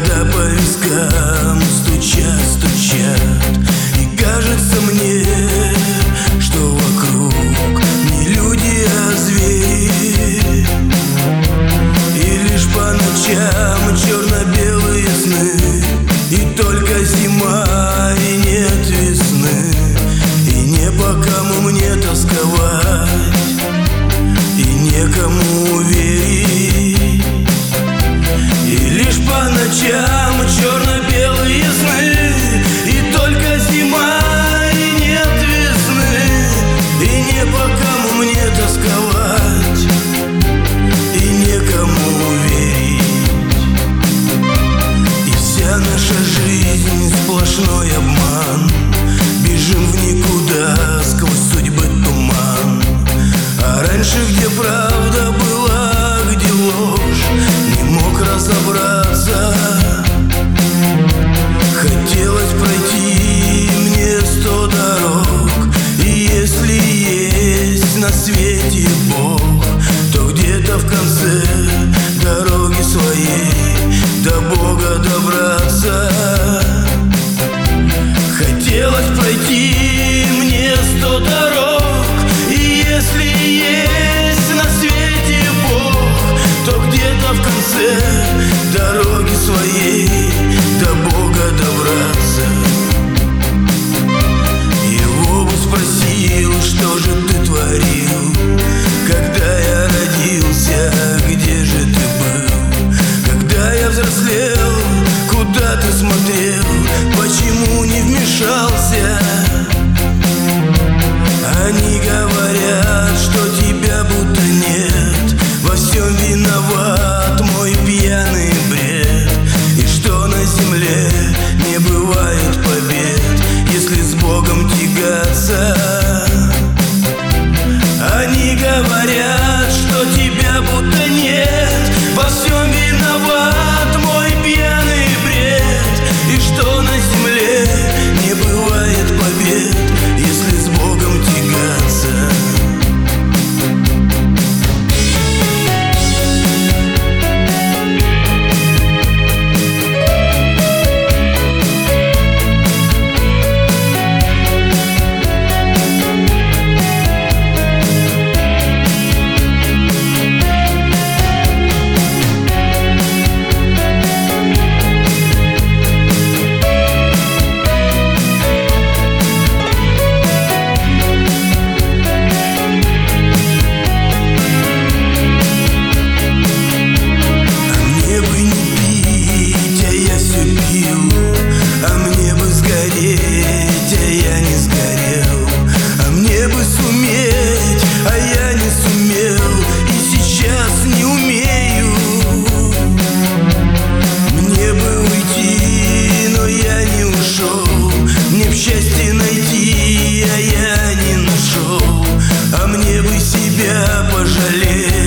когда по вискам стучат, и кажется мне, что вокруг не люди, а звери. И лишь по ночам черно-белые сны, и только зима, и нет весны, и не по кому мне тосковать, и некому верить. И лишь по ночам черно-белые сны, и только зима, и нет весны, и не по кому мне тосковать, и некому верить. И вся наша жизнь сплошной обман, бежим в никуда сквозь судьбы туман. А раньше где правда была, где ложь, не мог разобраться. Хотелось пройти мне 100 дорог, и если есть на свете Бог, то где-то в конце дороги своей до Бога добраться. Хотелось пройти мне 100 дорог, и если есть на свете Бог, то где-то в конце дороги своей до Бога добраться. Его бы спросил, что же ты творил, когда я родился, где же ты был? Когда я взрослел, куда ты смотрел, почему не вмешался? Они говорят, что тебя будто нет, во всем виноват мой пьяный бред, и что на земле не бывает побед, если с Богом тягаться. Они говорят, что тебя будто нет, во всем виноват мой пьяный бред, и что на земле не бывает побед, если с Богом тягаться. А мне бы сгореть, а я не сгорел, а мне бы суметь, а я не сумел, и сейчас не умею. Мне бы уйти, но я не ушел, мне б счастье найти, а я не нашел, а мне бы себя пожалеть,